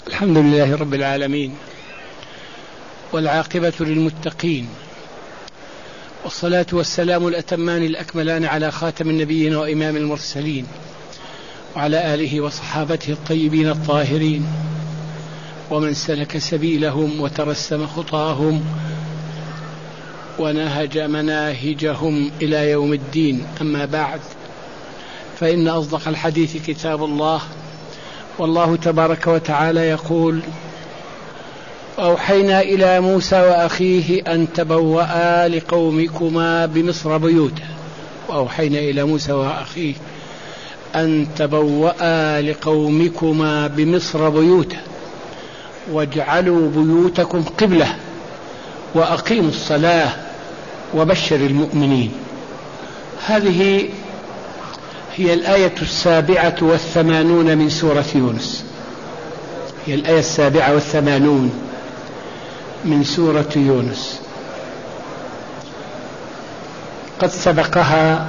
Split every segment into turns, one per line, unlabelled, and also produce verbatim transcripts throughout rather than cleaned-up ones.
الحمد لله رب العالمين، والعاقبة للمتقين، والصلاة والسلام الأتمان الأكملان على خاتم النبيين وإمام المرسلين، وعلى آله وصحابته الطيبين الطاهرين، ومن سلك سبيلهم وترسم خطاهم ونهج مناهجهم إلى يوم الدين. أما بعد، فإن أصدق الحديث كتاب الله، والله تبارك وتعالى يقول: أوحينا إلى موسى وأخيه أن تبوأ لقومكما بمصر بيوتا وأوحينا إلى موسى وأخيه أن تبوأ لقومكما بمصر بيوتا واجعلوا بيوتكم قبلة وأقيموا الصلاة وبشر المؤمنين. هذه هي الآية السابعة والثمانون من سورة يونس، هي الآية السابعة والثمانون من سورة يونس. قد سبقها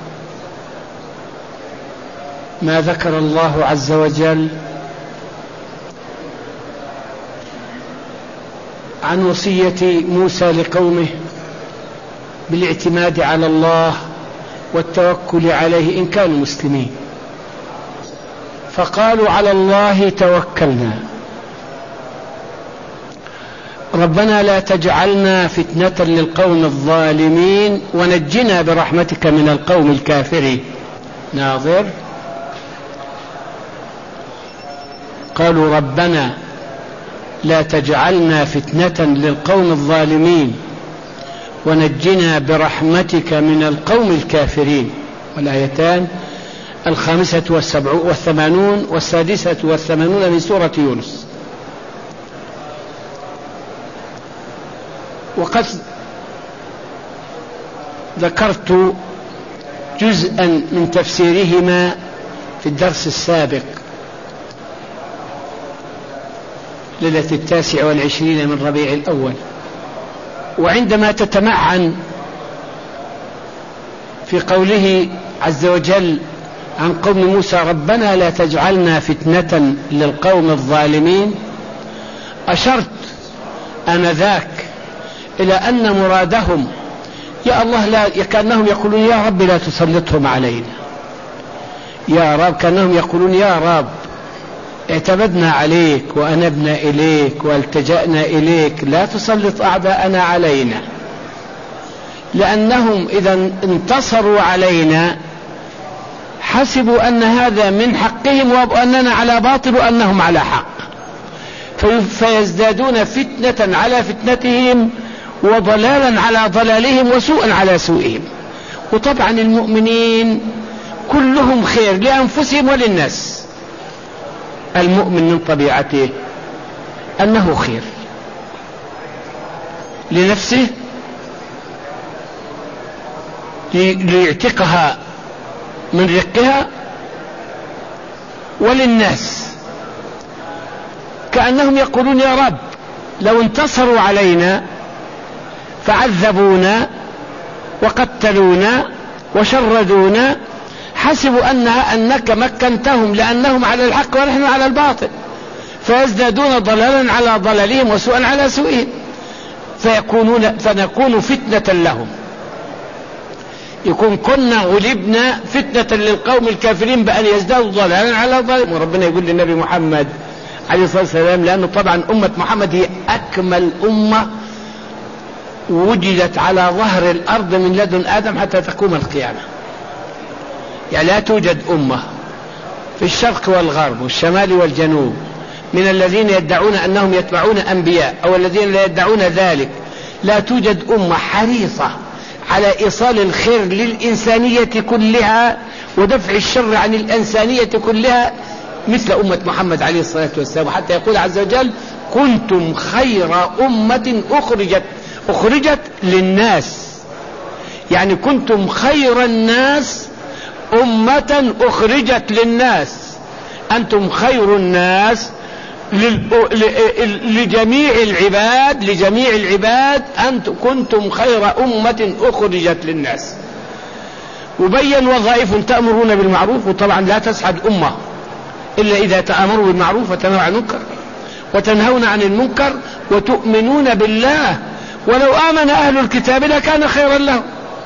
ما ذكر الله عز وجل عن وصية موسى لقومه بالاعتماد على الله والتوكل عليه إن كانوا مسلمين، فقالوا: على الله توكلنا ربنا لا تجعلنا فتنة للقوم الظالمين ونجنا برحمتك من القوم الكافرين. ناظر، قالوا: ربنا لا تجعلنا فتنة للقوم الظالمين ونجنا برحمتك من القوم الكافرين. والآيتان الخامسة والثمانون والسادسة والثمانون من سورة يونس. وقد ذكرت جزءا من تفسيرهما في الدرس السابق ليلة التاسع والعشرين من ربيع الأول. وعندما تتمعن في قوله عز وجل عن قوم موسى: ربنا لا تجعلنا فتنة للقوم الظالمين، أشرت آنذاك إلى أن مرادهم يا الله لا كأنهم يقولون: يا رب لا تسلطهم علينا، يا رب كأنهم يقولون: يا رب اعتمدنا عليك وأنبنا إليك والتجأنا إليك، لا تسلط أعداءنا علينا، لأنهم إذا انتصروا علينا حسبوا أن هذا من حقهم وأننا على باطل وأنهم على حق، فيزدادون فتنة على فتنتهم وضلالا على ضلالهم وسوءا على سوءهم. وطبعا المؤمنين كلهم خير لأنفسهم وللناس. المؤمن من طبيعته أنه خير لنفسه ليعتقها من رقها، وللناس كأنهم يقولون: يا رب لو انتصروا علينا فعذبونا وقتلونا وشردونا حسبوا أنها أنك مكنتهم لأنهم على الحق ونحن على الباطل، فيزدادون ضلالا على ضلالهم وسوءا على سوءهم، فيكونون فنكون فتنة لهم. يكون كنا غلبنا فتنة للقوم الكافرين بأن يزدادوا ضلالا على ضلالهم. وربنا يقول للنبي محمد عليه الصلاة والسلام، لأنه طبعا أمة محمد هي أكمل أمة وجدت على ظهر الأرض من لدن آدم حتى تقوم القيامة. يعني لا توجد أمة في الشرق والغرب والشمال والجنوب من الذين يدعون أنهم يتبعون أنبياء أو الذين لا يدعون ذلك، لا توجد أمة حريصة على إيصال الخير للإنسانية كلها ودفع الشر عن الإنسانية كلها مثل أمة محمد عليه الصلاة والسلام. حتى يقول عز وجل: كنتم خير أمة أخرجت أخرجت للناس، يعني كنتم خير الناس أمة أخرجت للناس، أنتم خير الناس لجميع العباد لجميع العباد أنتم كنتم خير أمة أخرجت للناس. وبين وظائف: تأمرون بالمعروف، وطبعا لا تسعد أمة إلا إذا تأمروا بالمعروف وتنهوا عن المنكر، وتنهون عن المنكر وتؤمنون بالله ولو آمن أهل الكتاب لكان خيرا لهم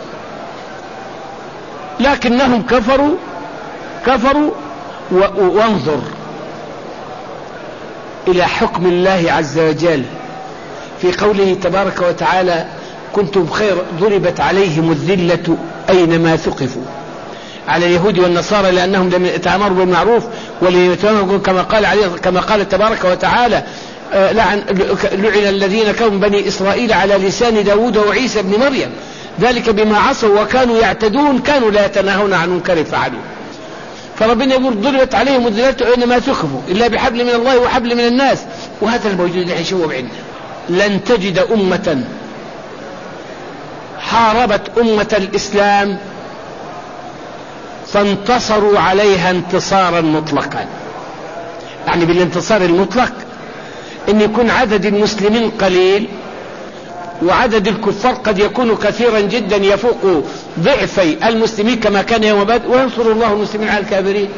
لكنهم كفروا كفروا وانظر إلى حكم الله عز وجل في قوله تبارك وتعالى كنتم خير ضربت عليهم الذلة أينما ثقفوا على اليهود والنصارى لأنهم لم يتأمروا بالمعروف وليتنهوا كما قال عليه كما قال تبارك وتعالى لعن, لعن الذين كانوا من بني إسرائيل على لسان داود وعيسى بن مريم ذلك بما عصوا وكانوا يعتدون كانوا لا يتناهون عن منكر فعلوا. فربنا يقول ضربت عليهم الذلة أينما ثقفوا إلا بحبل من الله وحبل من الناس. وهذا الموجود اللي يشوف عندنا. لن تجد أمة حاربت أمة الإسلام فانتصروا عليها انتصارا مطلقا. يعني بالانتصار المطلق ان يكون عدد المسلمين قليل وعدد الكفار قد يكون كثيرا جدا يفوق ضعفي المسلمين كما كان يوم بدر وينصر الله المسلمين على الكافرين.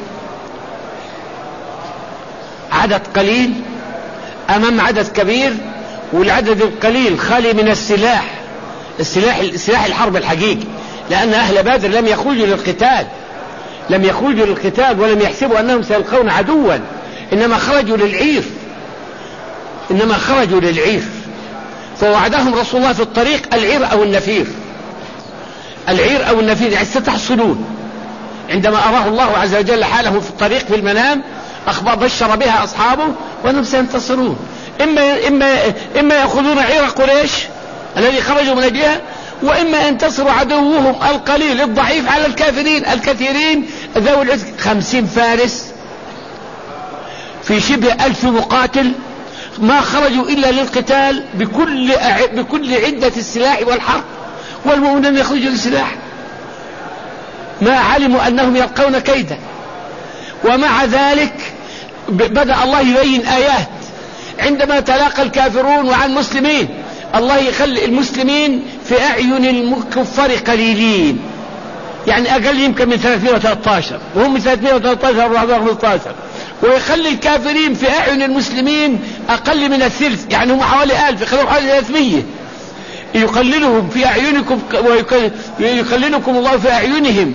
عدد قليل امام عدد كبير والعدد القليل خالي من السلاح السلاح سلاح الحرب الحقيقي لان اهل بدر لم يخرجوا للقتال لم يخرجوا للقتال ولم يحسبوا انهم سيلقون عدوا انما خرجوا للعير إنما خرجوا للعير فوعدهم رسول الله في الطريق العير أو النفير العير أو النفير يعني ستحصلون. عندما أراه الله عز وجل حاله في الطريق في المنام أخبر بشر بها أصحابه وأنهم سينتصرون. إما, إما, إما يأخذون عير قريش الذي خرجوا من أجلها وإما ينتصر عدوهم القليل الضعيف على الكافرين الكثيرين ذوي العزق. خمسين فارس في شبه ألف مقاتل ما خرجوا إلا للقتال بكل بكل عدة السلاح والحرب والمؤمنون يخرجوا للسلاح ما علموا أنهم يلقون كيدا. ومع ذلك بدأ الله يبين آيات عندما تلاقى الكافرون وعن المسلمين الله يخلي المسلمين في أعين الكفار قليلين يعني أقل يمكن من ثلاثمائة وثلاثة عشر وهم من ثلاثمائة وثلاثة عشر وأربعمائة وخمسة عشر ويخلي الكافرين في أعين المسلمين أقل من الثلث يعني هم حوالي ألف يخلوا حوالي ثلاثمائة يقللهم في أعينكم ويقللكم الله في أعينهم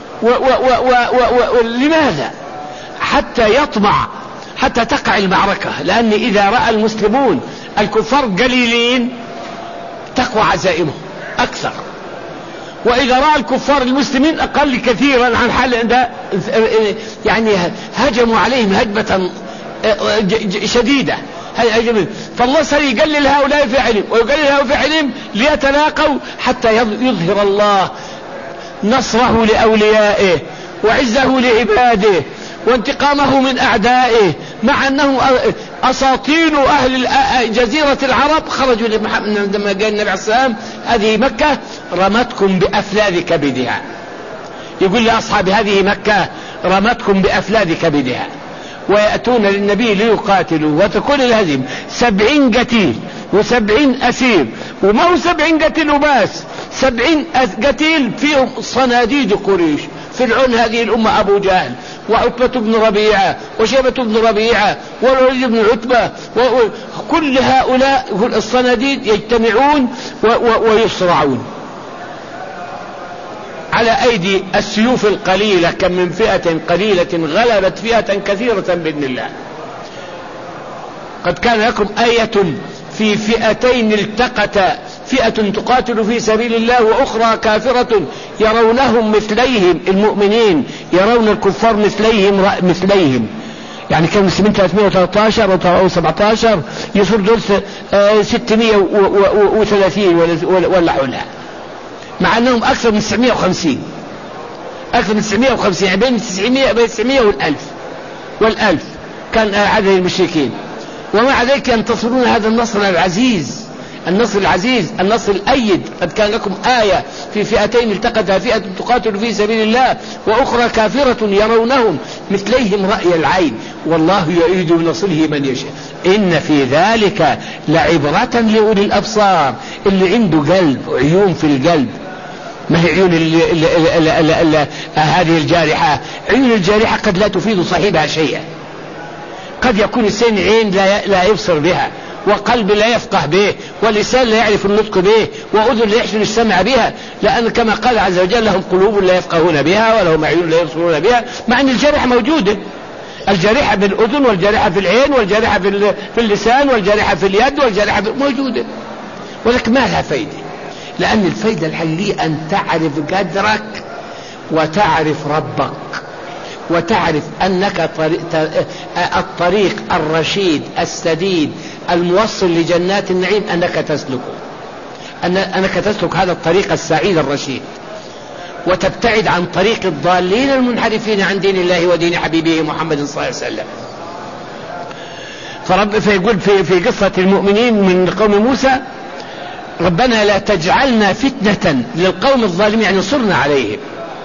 ولماذا حتى يطمع حتى تقع المعركة لأن إذا رأى المسلمون الكفار قليلين تقوى عزائمهم أكثر وإذا رأى الكفار المسلمين أقل كثيرا عن حال يعني هجموا عليهم هجمة شديدة فالله سيقلل هؤلاء في علم ويقلل هؤلاء في علم ليتلاقوا حتى يظهر الله نصره لأوليائه وعزه لعباده وانتقامه من أعدائه مع أنه أساطين أهل جزيرة العرب خرجوا عندما قال النبي عليه السلام هذه مكة رمتكم بأفلاذ كبدها يقول لأصحاب هذه مكة رمتكم بأفلاذ كبدها ويأتون للنبي ليقاتلوا وتكون الهزيمة سبعين قتيل وسبعين أسير وما هو سبعين قتيل وباس سبعين قتيل فيهم صناديد قريش فرعون هذه الأمة أبو جهل وعتبة بن ربيعة وشيبة بن ربيعة والوليد بن عتبة وكل هؤلاء الصناديد يجتمعون ويصرعون على أيدي السيوف القليلة كم من فئة قليلة غلبت فئة كثيرة بإذن الله. قد كان لكم آية في فئتين التقتا فئة تقاتل في سبيل الله وأخرى كافرة يرونهم مثليهم المؤمنين يرون الكفار مثليهم مثليهم يعني كان المسلمين ثلاثمائة وثلاثة عشر أو سبعة عشر يصير دول ستمائة وثلاثين ولا حولها مع أنهم أكثر من تسعمائة وخمسين أكثر من تسعمائة وخمسين يعني بين تسعمائة بين تسعمائة والألف والألف كان عدد المشركين ومع ذلك ينتصرون هذا النصر العزيز النصر العزيز النصر الأيد. قد كان لكم آية في فئتين التقتها فئة تقاتل في سبيل الله وأخرى كافرة يرونهم مثليهم رأي العين والله يؤيد بنصره من يشاء إن في ذلك لعبرة لأولي الأبصار اللي عنده قلب عيون في القلب ما هي عيون ال ال ال ال ال هذه الجارحة عيون الجارحة قد لا تفيد صاحبها شيئا قد يكون السين عين لا لا يبصر بها، وقلب لا يفقه به، ولسان لا يعرف النطق به، وأذن لا يحسن السمع بها، لأن كما قال عز وجل لهم قلوب لا يفقهون بها ولهم أعين لا يبصرون بها، مع أن الجارحة موجودة، الجارحة بالأذن والجارحة في العين والجارحة في اللسان والجارحة في اليد والجارحة موجودة، ولكن ما لها فايدة، لأن الفايدة الحقيقية أن تعرف قدرك وتعرف ربك وتعرف أنك الطريق الرشيد السديد الموصل لجنات النعيم أنك تسلكه، أنك تسلك هذا الطريق السعيد الرشيد، وتبتعد عن طريق الضالين المنحرفين عن دين الله ودين حبيبه محمد صلى الله عليه وسلم. فرب فيقول في, في قصة المؤمنين من قوم موسى: ربنا لا تجعلنا فتنة للقوم الظالمين، يعني انصرنا عليهم.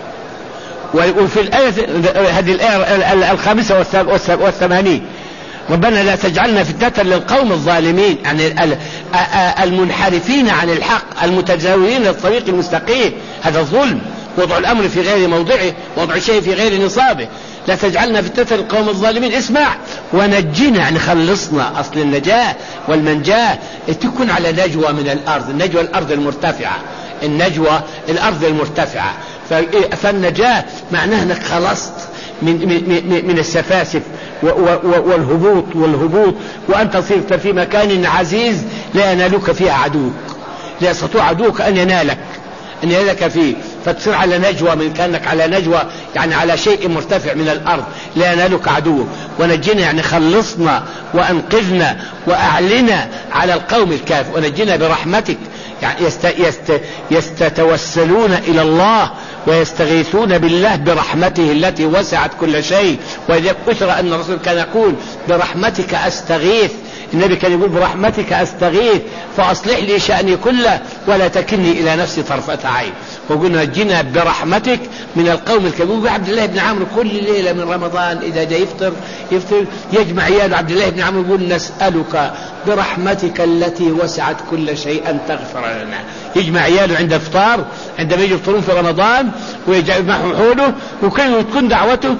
وفي الآية هذه الآية الخامسة والثمانين: ربنا لا تجعلنا فتنة للقوم الظالمين، يعني المنحرفين عن الحق المتجاوزين للطريق المستقيم، هذا الظلم، وضع الأمر في غير موضعه، وضع الشيء في غير نصابه. لا تجعلنا فتنة للقوم الظالمين، اسمع، ونجينا، يعني خلصنا. أصل النجاة والمنجاة تكون على نجوى من الأرض، النجوى الأرض المرتفعة، النجوى الأرض المرتفعة. فالنجاة معناه أنك خلصت من, من, من السفاسف والهبوط والهبوط وأنت صرت في مكان عزيز لا ينالك فيه عدوك، لا يستطيع عدوك أن ينالك أن ينالك فيه، فتصير على نجوى، من كأنك على نجوى يعني على شيء مرتفع من الأرض لا ينالك عدوك. ونجينا يعني خلصنا وأنقذنا وأعلنا على القوم الكافر. ونجينا برحمتك، يعني يست يست يستتوسلون إلى الله ويستغيثون بالله برحمته التي وسعت كل شيء. وإذا أثر أن الرسول كان يقول برحمتك أستغيث، النبي كان يقول برحمتك أستغيث فأصلح لي شأني كله ولا تكلني إلى نفسي طرفة عين. وقلنا نجينا برحمتك من القوم الكذوب. عبد الله بن عمرو كل ليلة من رمضان إذا جاء يفطر يفطر يجمع عياله عبد الله بن عمرو يقول نسألك برحمتك التي وسعت كل شيء أن تغفر لنا. يجمع عياله عند الفطار عندما يجي يفطرون في رمضان ويجمعهم حوله، وكان تكون دعوته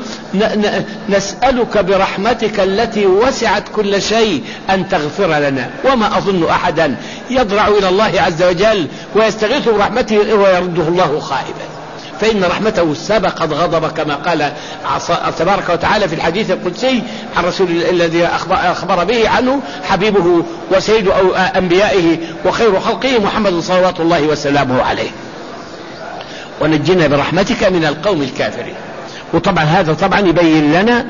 نسألك برحمتك التي وسعت كل شيء أن تغفر لنا. وما أظن أحدا يضرع إلى الله عز وجل ويستغيث برحمته ويرده الله خائبا، فإن رحمته سبقت غضب، كما قال تبارك وتعالى في الحديث القدسي عن رسول الذي أخبر به عنه حبيبه وسيد أنبيائه وخير خلقه محمد صلوات الله وسلامه عليه. ونجينا برحمتك من القوم الكافرين. وطبعا هذا طبعا يبين لنا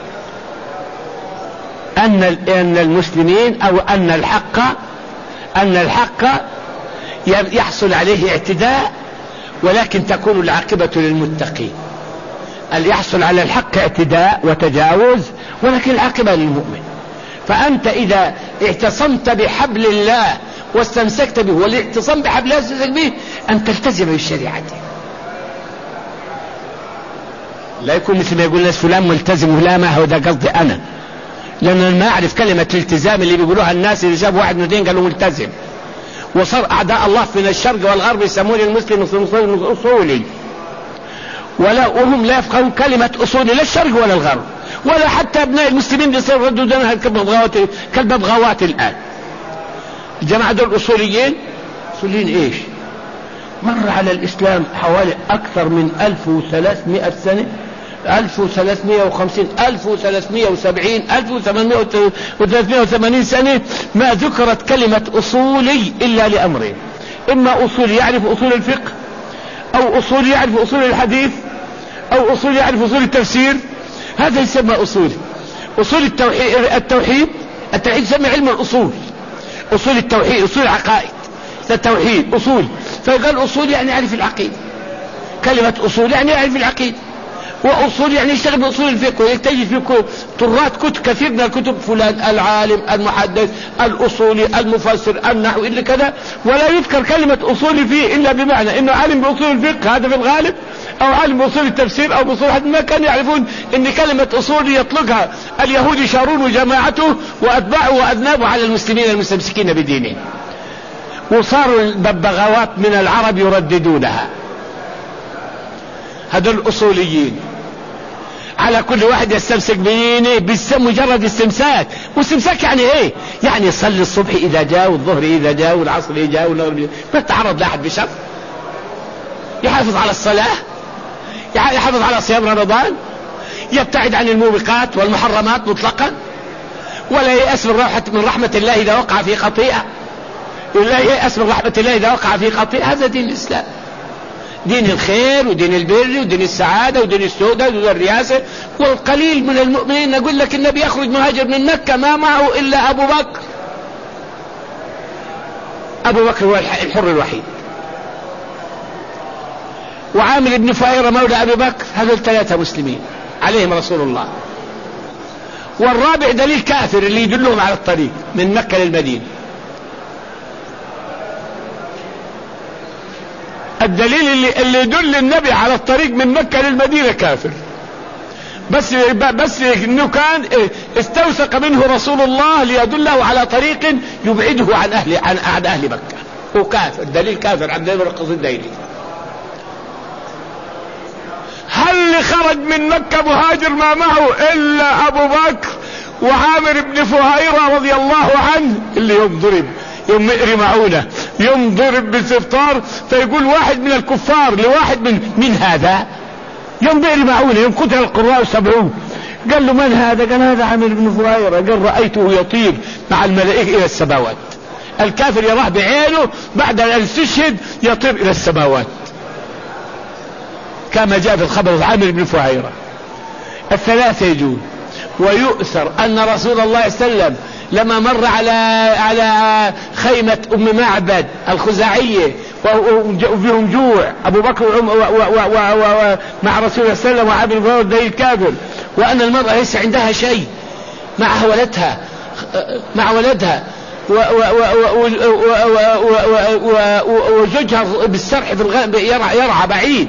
أن أن المسلمين أو أن الحق أن الحق يحصل عليه اعتداء، ولكن تكون العاقبة للمتقين. يحصل على الحق اعتداء وتجاوز، ولكن العاقبة للمؤمن. فأنت إذا اعتصمت بحبل الله واستمسكت به، والاعتصام بحبل الله واستمسكت به أن تلتزم بالشريعة، لا يكون مثل ما يقول الناس فلان ملتزم، ولا ما هو ده قصدي أنا، لأن ما أعرف كلمة الالتزام اللي بيقولوها الناس اللي جابوا واحد من اثنين قالوا ملتزم. وصار أعداء الله من الشرق والغرب يسمون المسلم أصولي، ولا وهم لا يفقهون كلمة أصولي لا الشرق ولا الغرب، ولا حتى أبناء المسلمين يصيروا ردوا دونها كالببغاوات الآن. الجماعة دول أصوليين. أصوليين إيش؟ مر على الإسلام حوالي أكثر من ألف وثلاثمائة سنة، ألف وثلاثمائة وخمسين، ألف وثلاثمائة وسبعين، ألف وثلاثمائة وثمانين سنة ما ذكرت كلمة أصولي إلا لأمرين: إما أصول يعرف أصول الفقه، أو أصول يعرف أصول الحديث، أو أصول يعرف أصول التفسير، هذا يسمى أصول. أصول التوحيد التوحيد التوحيد يسمى علم الأصول، أصول التوحيد أصول العقائد، التوحيد أصول. فقال أصول يعني يعرف العقيدة، كلمة أصول يعني يعرف العقيدة، وأصول يعني يشتغل بأصول الفقه، ويتجد في طرات كتب كثير من الكتب، فلان العالم المحدث الأصولي المفسر النحو اللي كذا، ولا يذكر كلمة أصولي فيه إلا بمعنى إنه عالم بأصول الفقه هذا في الغالب، أو عالم بأصول التفسير أو بأصول حد. ما كانوا يعرفون إن كلمة أصولي يطلقها اليهود شارون وجماعته وأتباعه وأذنابه على المسلمين المستمسكين بدينهم، وصاروا الببغاوات من العرب يرددونها. هذول الأصوليين. على كل واحد يستمسك بينه بمجرد استمساك. واستمساك يعني ايه؟ يعني يصلي الصبح اذا جاء والظهر اذا جاء والعصر اذا جاء والمغرب ما تعرض لاحد بشر. يحافظ على الصلاة، يحافظ على صيام رمضان، يبتعد عن الموبقات والمحرمات مطلقا، ولا ييأس من رحمة من رحمة الله اذا وقع في خطيئة، لا ييأس من رحمة الله اذا وقع في خطيئة. هذا دين الاسلام، دين الخير ودين البر ودين السعادة ودين السودة ودين الرياسة. والقليل من المؤمنين نقول لك النبي يخرج مهاجر من مكة ما معه إلا أبو بكر. أبو بكر هو الحر الوحيد، وعامر بن فهيرة مولى أبي بكر. هذول ثلاثة مسلمين عليهم رسول الله. والرابع دليل كافر اللي يدلهم على الطريق من مكة للمدينة. الدليل اللي, اللي يدل النبي على الطريق من مكة للمدينة كافر، بس بس انه كان استوثق منه رسول الله ليدله على طريق يبعده عن اهل عن عن اهل مكة. هو كافر، دليل كافر عند ابن القصيدين. هل اللي خرج من مكة مهاجر ما معه الا ابو بكر وعامر بن فهيرة رضي الله عنه اللي يوم ضرب يوم مئر معونة، يوم ضرب بالسفطار، فيقول واحد من الكفار لواحد من من هذا يوم مئر معونة، يوم قتل القراء السبعون، قال له من هذا؟ قال هذا عامر بن فهيرة. قال رأيته يطير مع الملائكة إلى السماوات. الكافر يراه بعينه بعد أن استشهد يطير إلى السماوات كما جاء في الخبر عامر بن فهيرة. الثلاثة يجون. ويؤثر أن رسول الله صلى الله عليه وسلم لما مر على على خيمة أم معبد الخزاعية وفيهم جوع، أبو بكر مع رسول الله صلى الله عليه وسلم وعبد الفرد دليل كافر، وأن المرأة ليس عندها شيء معها ولدها مع ولدها وزوجها بالسرح في الغنم يرعى بعيد،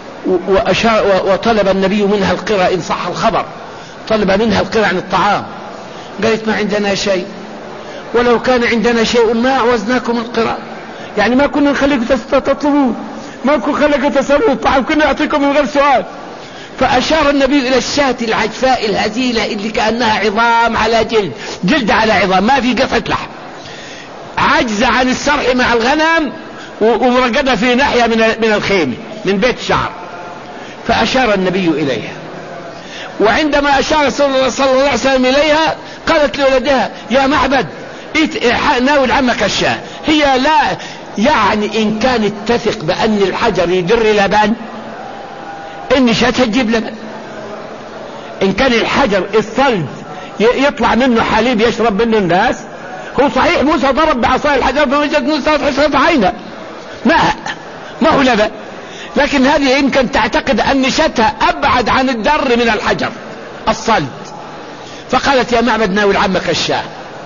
وطلب النبي منها القرى إن صح الخبر، طلب منها القرى عن الطعام. قالت ما عندنا شيء، ولو كان عندنا شيء ما أعوزناكم القرى، يعني ما كنا نخليكم تطلبون، ما كنا نخليكم تسألون الطعام، كنا نعطيكم من غير سؤال. فأشار النبي إلى الشاة العجفاء الهزيلة اللي كأنها عظام على جلد، جلد على عظام، ما في قطعة لحم، عجز عن السرح مع الغنم ومرقدة في ناحية من من الخيمة من بيت شعر. فأشار النبي إليها، وعندما أشار صلى الله عليه وسلم إليها قالت لولدها يا معبد ناول عمك الشاه. هي لا يعني إن كانت تثق بأن الحجر يدر لبن إن شاتها تجيب لبن، إن كان الحجر الصلب يطلع منه حليب يشرب منه الناس. هو صحيح موسى ضرب بعصاي الحجر فوجد موسى حشرة عينه ماء ما هو لبن، لكن هذه يمكن تعتقد أن شاتها أبعد عن الدر من الحجر الصلب. فقالت يا معبد ناول عمك الشاه.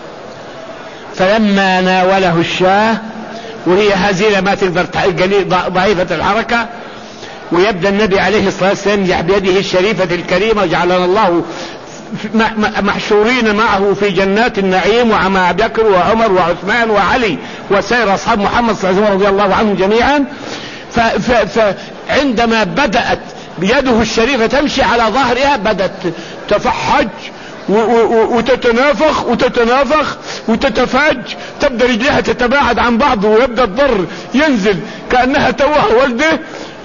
فلما ناوله الشاه وهي هزيلة ما تقدر ضعيفة الحركة، ويبدأ النبي عليه الصلاة والسلام بيده الشريفة الكريمة جعلنا الله محشورين معه في جنات النعيم ومع أبي بكر وعمر وعثمان وعلي وسائر أصحاب محمد صلى الله عليه وسلم رضي الله عنهم جميعا. فعندما بدأت بيده الشريفة تمشي على ظهرها بدأت تفحج وتتنافخ وتتنافخ وتتفاج، تبدأ رجلها تتباعد عن بعض ويبدأ الضر ينزل كأنها توها ولده،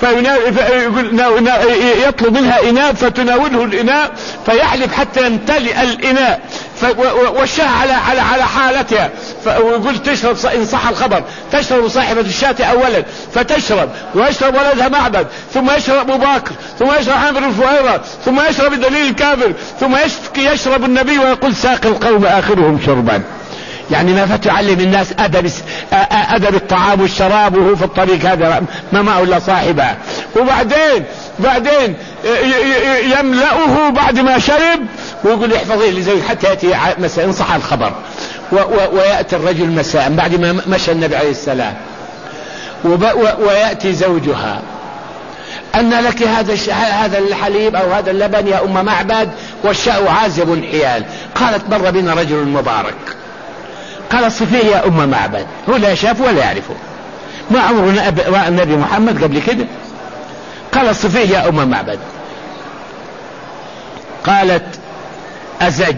فيطلب منها إناء فتناوله الإناء فيحلب حتى يمتلئ الإناء، والشاه على على على حالتها. ويقول تشرب إن صح الخبر تشرب صاحبة الشاة أولا فتشرب، ويشرب ولدها معبد، ثم يشرب أبو بكر، ثم يشرب عامر بن فهيرة، ثم يشرب دليل الكافر، ثم يشفكي يشرب النبي ويقول ساق القوم آخرهم شربا. يعني ما فتعلم الناس أدب أدب الطعام والشراب وهو في الطريق هذا ما معه إلا صاحبه. وبعدين بعدين يملأه بعد ما شرب ويقول احفظيه لزوج حتى يأتي مساء إن صح الخبر. ويأتي الرجل مساء بعد ما مشى النبي عليه السلام ويأتي زوجها أن لك هذا هذا الحليب أو هذا اللبن يا أم معبد والشاء عازب حيال. قالت مر بنا رجل مبارك، قال صفيه يا أم معبد، هو لا شاف ولا يعرفه، ما عمره رأى النبي محمد قبل كده. قال صفيه يا أم معبد. قالت أزج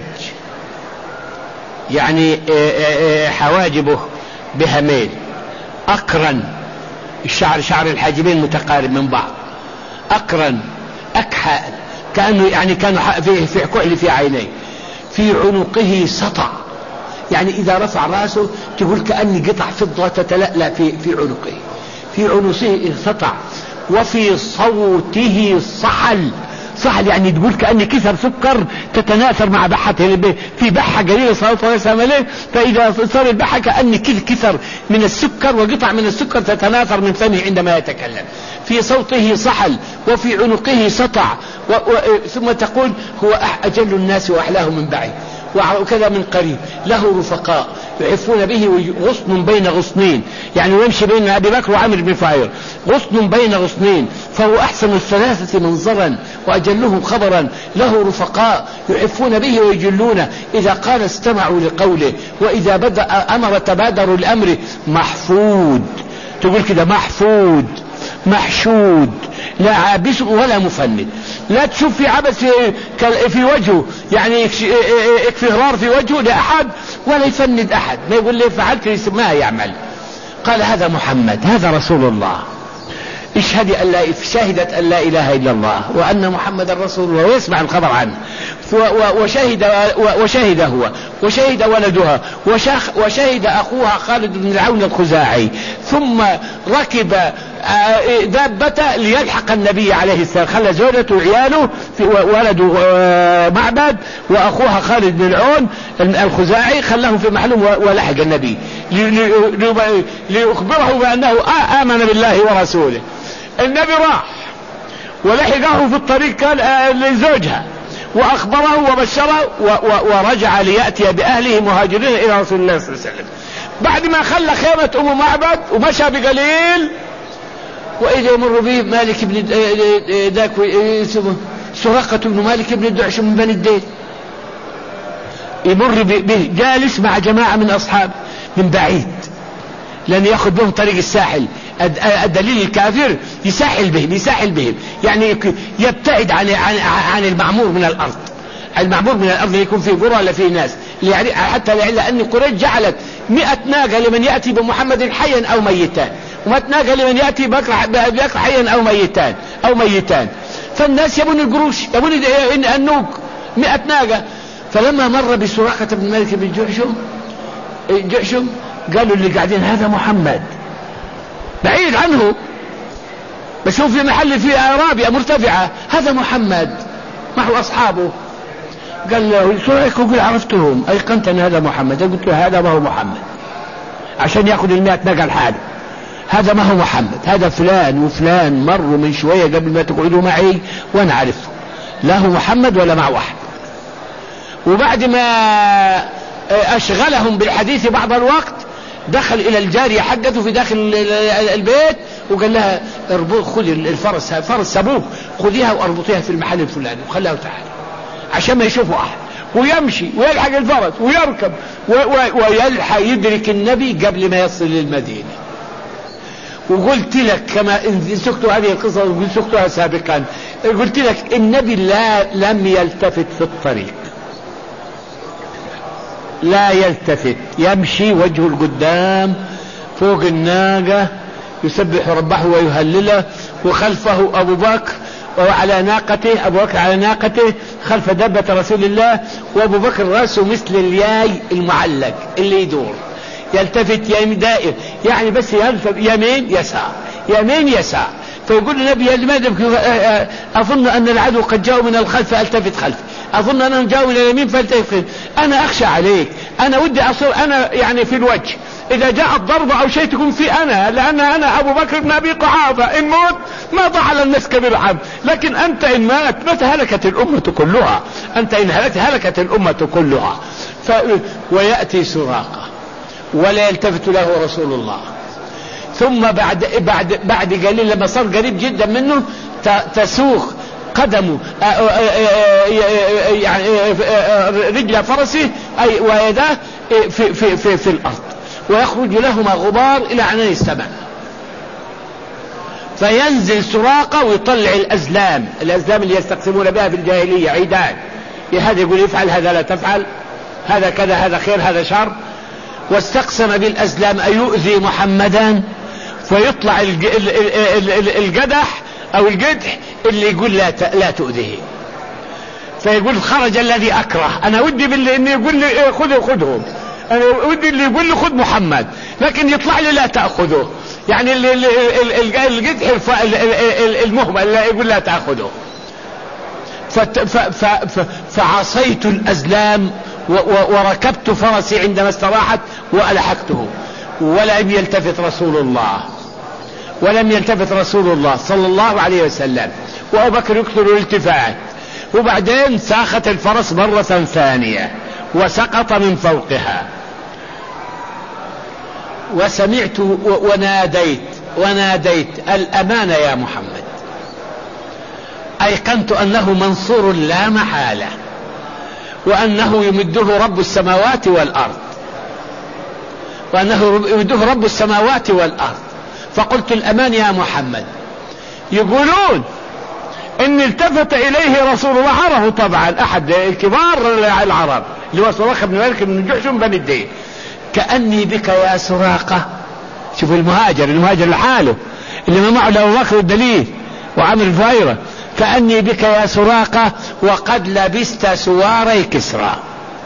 يعني حواجبه بها ميل، أقرن الشعر شعر الحاجبين متقارب من بعض، أقرن أكحل كأنه يعني كان في في كحل في عينيه، في عنقه سطع يعني إذا رفع رأسه تقول كأني قطع فضة تتلألأ في في عنقه، في عنقه سطع، وفي صوته صحل، صحل يعني تقول كأني كسر سكر تتناثر مع بحته، في بحة قليلة صوته ويسام عليه، فإذا صار البحة كأني كسر من السكر وقطع من السكر تتناثر من فمه عندما يتكلم. في صوته صحل وفي عنقه سطع، و... و... ثم تقول هو أجل الناس وأحلاهم من بعيد وكذا من قريب، له رفقاء يعفون به غصن بين غصنين، يعني يمشي بين أبي بكر وعمر بن فهير غصن بين غصنين، فهو أحسن الثلاثة منظرا وأجلهم خبرا، له رفقاء يعفون به ويجلونه، إذا قال استمعوا لقوله وإذا بدأ أمر تبادروا الأمر، محفود تقول كده محفود محشود، لا عابس ولا مفند، لا تشوف في عبث في, في وجهه يعني يكفي غرار في وجهه لأحد ولا يفند أحد، ما يقول لي فعلت ما يعمل. قال هذا محمد هذا رسول الله، اشهد أن لا شهدت أن لا إله إلا الله وأن محمد رسول الله، ويسمع الخبر عنه، وشهد وشهد هو وشهد ولدها وشهد أخوها خالد بن العون الخزاعي، ثم ركب دابة ليلحق النبي عليه السلام، خلى زوجته وعياله ولده معبد وأخوها خالد بن العون الخزاعي خلاهم في محلهم ولحق النبي ليخبره بأنه آمن بالله ورسوله. النبي راح ولحقه في الطريق لزوجها وأخبره وبشره ورجع ليأتي بأهله مهاجرين إلى رسول الله صلى الله عليه وسلم. بعد ما خلى خيمة أم معبد ومشى بقليل، وإذا يمر به مالك بن داك سراقة بن مالك بن الدعش من بني الدين، يمر به جالس مع جماعة من أصحاب من بعيد لأن يأخذ بهم طريق الساحل، الدليل الكافر يساحل بهم يساحل بهم يعني يبتعد عن عن عن المعمور من الأرض. المعمور من الأرض يكون فيه قرى ولا فيه ناس، حتى لأن قريش جعلت مئة ناقة لمن يأتي بمحمد حيا أو ميتان، ومئة ناقة لمن يأتي بكر حيا أو ميتان أو ميتان، فالناس يبون القروش يبون النوق مئة ناقة. فلما مر بسراقة بن مالك بن جعشم جعشم قالوا اللي قاعدين هذا محمد، بعيد عنه بس هو في محل في أرابية مرتفعة، هذا محمد معه أصحابه. قال له سرعك وقل عرفتهم أيقنت أن هذا محمد؟ قلت له هذا ما هو محمد، عشان يأخذ المئة نقل حاله، هذا ما هو محمد، هذا فلان وفلان مروا من شوية قبل ما تقعدوا معي وأنا عرفه، لا هو محمد ولا مع واحد. وبعد ما أشغلهم بالحديث بعض الوقت دخل إلى الجارية حقته في داخل البيت وقال لها خذي الفرس فرس سبوك خذيها واربطيها في المحل الفلاني وخليها تعالى عشان ما يشوفوا أحد، ويمشي ويلحق الفرس ويركب ويلحق يدرك النبي قبل ما يصل للمدينة. وقلت لك كما إن سكت هذه القصة وسكتها سابقا، قلت لك النبي لا لم يلتفت في الطريق، لا يلتفت، يمشي وجهه القدام فوق الناقة يسبح ربه ويهلله، وخلفه أبو بكر وعلى ناقته، أبو بكر على ناقته خلف دبة رسول الله، وأبو بكر رأسه مثل الياي المعلق اللي يدور يلتفت يمين دائر، يعني بس يلتفت يمين يسار يمين يسار. فيقول النبي لماذا أظن أن العدو قد جاءوا من الخلف فألتفت خلف، أظن أنهم جاءوا من اليمين فألتفت خلف، أنا أخشى عليك، أنا ودي أصير أنا يعني في الوجه، إذا جاءت ضربة أو شيء تكون في أنا، لأن أنا أبو بكر بن أبي قحافة، إن موت ما ضع الناس كبير عام، لكن أنت إن مات مات هلكت الأمة كلها، أنت إن هلكت هلكت الأمة كلها. ف... ويأتي سراقة ولا يلتفت له رسول الله، ثم بعد بعد بعد قليل لما صار قريب جدا منه تسوق قدمه يعني رجل فرسه أي ويداه في في في في الأرض، ويخرج لهما غبار إلى عنان السماء، فينزل سراقة ويطلع الأزلام، الأزلام اللي يستقسمون بها في الجاهلية عيدان، هذا يقول افعل هذا لا تفعل، هذا كذا هذا خير هذا شر. واستقسم بالأزلام أن يؤذي محمدا، فيطلع القدح أو القدح اللي يقول لا لا تؤذيه، فيقول خرج الذي أكره. أنا ودي باللي إني يقول لي خذوا خذهم، أنا ودي اللي يقول لي خذ محمد، لكن يطلع لي لا تأخذه، يعني القدح المهمل اللي يقول لا تأخذه. فعصيت الأزلام وركبت فرسي عندما استراحت وألحقته، ولم يلتفت رسول الله ولم يلتفت رسول الله صلى الله عليه وسلم، وأبو بكر يكثر الالتفات. وبعدين ساخت الفرس مرة ثانية وسقط من فوقها، وسمعت وناديت وناديت الأمان يا محمد. أيقنت أنه منصور لا محالة، وأنه يمده رب السماوات والأرض، وأنه يمده رب السماوات والأرض. فقلت الأمان يا محمد. يقولون إن التفت إليه رسول الله، عرفه طبعا أحد كبار العرب اللي هو سراقة بن مالك بن جحشم بن الدين. كأني بك يا سراقة، شوف المهاجر المهاجر لحاله اللي ما معه أبو بكر الدليل وعمر الفايرة. كأني بك يا سراقة وقد لبست سواري كسرى.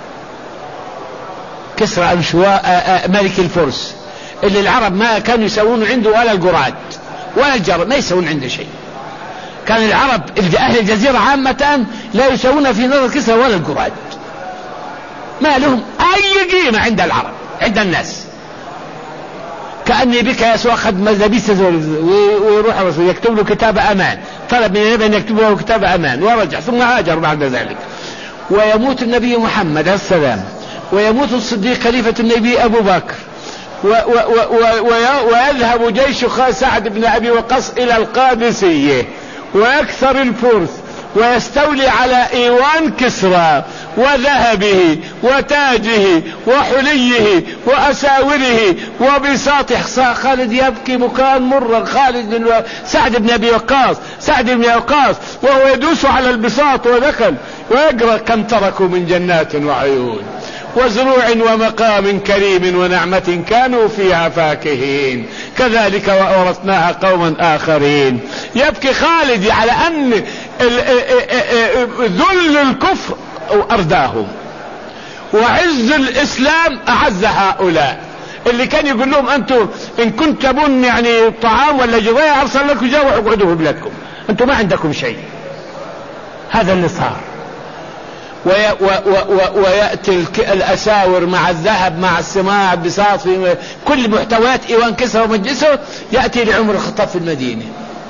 كسرى ملك الفرس اللي العرب ما كانوا يسوون عنده ولا القراد ولا الجرد، ما يسوون عنده شيء. كان العرب أهل الجزيرة عامة لا يسوون في نظر كسرى ولا القراد، ما لهم أي قيمة عند العرب عند الناس. كأني بك يا سواء قد لبست، ويروح الرسول يكتب له كتاب أمان، طلب من النبي أن يكتب له كتاب أمان ورجع، ثم هاجر بعد ذلك. ويموت النبي محمد عليه السلام، ويموت الصديق خليفة النبي أبو بكر، و و و و ويذهب جيش سعد بن أبي وقاص إلى القادسية ويكثر الفرس ويستولي على إيوان كسرى وذهبه وتاجه وحليه وأساوره وبساطه. خالد يبكي بكاء مرا، خالد بن سعد بن أبي وقاص سعد بن وقاص وهو يدوس على البساط ودخل ويقرأ كم تركوا من جنات وعيون وزروع ومقام كريم ونعمة كانوا فيها فاكهين كذلك وأورثناها قوما آخرين. يبكي خالد على أن ذل الكفر أرداهم وعز الإسلام أعز هؤلاء اللي كان يقول لهم أنتم إن كنت تبون يعني طعام ولا جضايا أرسل لكم جاوح اقعدوا في بلادكم، أنتم ما عندكم شيء. هذا اللي صار. وي و و و ويأتي الأساور مع الذهب مع السماع بساط في كل محتويات إيوان كسرى ومجلسه، يأتي لعمر الخطاب في المدينة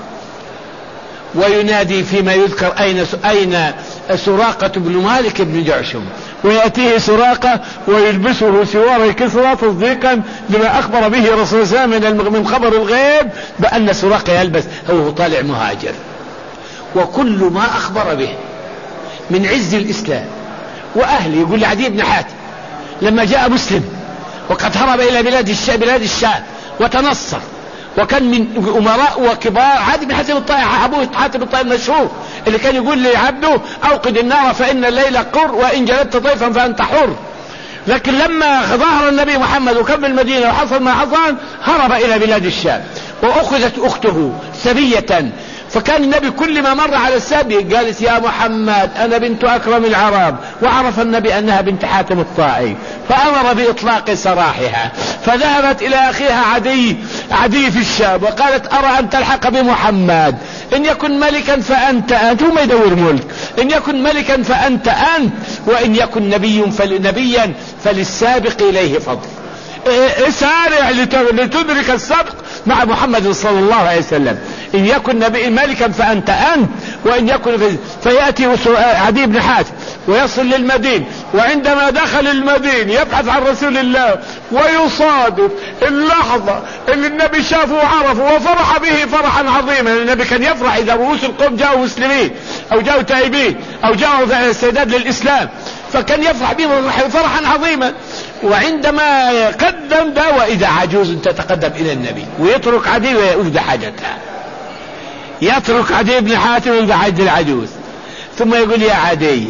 وينادي فيما يذكر أين أين سراقة بن مالك بن جعشم، ويأتيه سراقة ويلبسه سوار كسرى تصديقا لما أخبر به رسول الله من خبر الغيب بأن سراقة يلبس، هو طالع مهاجر. وكل ما أخبر به من عز الإسلام وأهله. يقول لعدي بن حاتم لما جاء مسلم وقد هرب إلى بلاد الشام بلاد الشام وتنصر، وكان من أمراء وكبار عدي بن حاتم الطائي، أبوه حاتم الطائي المشهور اللي كان يقول لعبده أوقد النار فإن الليل قر وإن جلدت طيفا فأنت حر. لكن لما ظهر النبي محمد وكمل المدينة وحصل ما حصل هرب إلى بلاد الشام، وأخذت أخته سبية. فكان النبي كل ما مر على السبي قالت يا محمد أنا بنت أكرم العرب، وعرف النبي أنها بنت حاتم الطائي فأمر بإطلاق سراحها. فذهبت إلى أخيها عدي عدي في الشام وقالت أرى أن تلحق بمحمد، إن يكن ملكا فأنت أنت، وما يدور ملك، إن يكن ملكا فأنت أنت، وإن يكن نبي فلنبيا فللسابق إليه فضل. سارع لتدرك السبق مع محمد صلى الله عليه وسلم. إن يكن نبي ملكا فأنت أنت، وإن يكن في... فيأتي عدي بن حاتم ويصل للمدينة، وعندما دخل المدينة يبحث عن رسول الله ويصادف اللحظة اللي النبي شافه وعرفه وفرح به فرحا عظيما. النبي كان يفرح إذا رؤوس القوم جاءوا مسلمين أو جاءوا تائبين أو جاءوا استعداد للإسلام، فكان يفرح بهم فرحا عظيما. وعندما قدم ده وإذا عجوز تتقدم إلى النبي ويترك عدي ويؤذى حاجتها، يترك عدي بن حاتم ويؤذى حاجة العجوز، ثم يقول يا عدي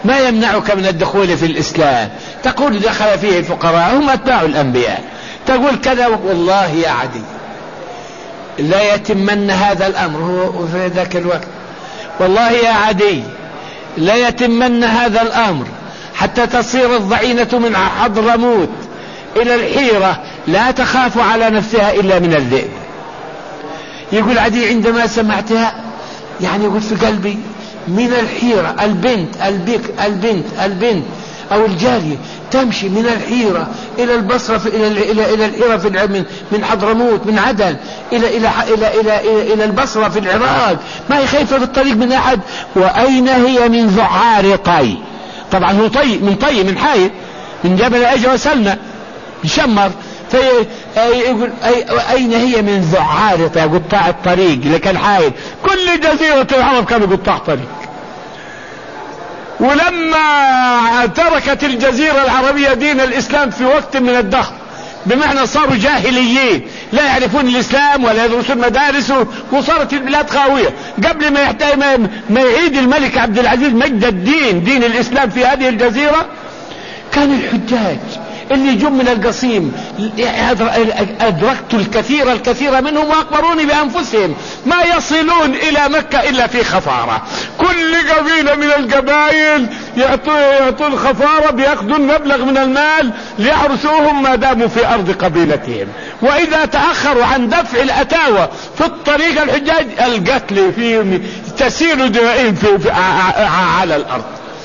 ما يمنعك من الدخول في الإسلام؟ تقول دخل فيه الفقراء هم أتباع الأنبياء، تقول كذا. والله يا عدي لا يتمن هذا الأمر هو في ذاك الوقت، والله يا عدي لا يتمن هذا الأمر حتى تصير الضعينة من حضرموت إلى الحيرة لا تخاف على نفسها إلا من الذئب. يقول عدي عندما سمعتها يعني يقول في قلبي من الحيرة، البنت البك البنت البنت أو الجارية تمشي من الحيرة إلى البصرة إلى إلى إلى الحيرة في من من حضرموت من عدن إلى إلى إلى إلى إلى, إلى البصرة في العراق، ما هي خايفة في الطريق من أحد. وأين هي من ذعار طي؟ طبعا هو طي من طي من حي من جبل أجا وسلمى يشمر، فيقول أين هي من ذعار طي قطاع الطريق اللي كان حايل. كل جزيرة العرب كانوا قطاع طريق. ولما تركت الجزيرة العربية دين الإسلام في وقت من الدهر، بمعنى صاروا جاهليين لا يعرفون الإسلام ولا يدرسون مدارسه، وصارت البلاد خاوية. قبل ما يحتاج ما يعيد الملك عبد العزيز مجد الدين دين الإسلام في هذه الجزيرة، كان الحجاج اللي جم من القصيم أدركت الكثير الكثير منهم وأخبروني بأنفسهم ما يصلون إلى مكة إلا في خفارة. كل قبيلة من القبائل يعطون خفارة، بيأخذون مبلغ من المال ليحرسوهم ما داموا في أرض قبيلتهم، وإذا تأخروا عن دفع الأتاوى في الطريق الحجاج القتل فيهم تسيل دمائهم في في على الأرض.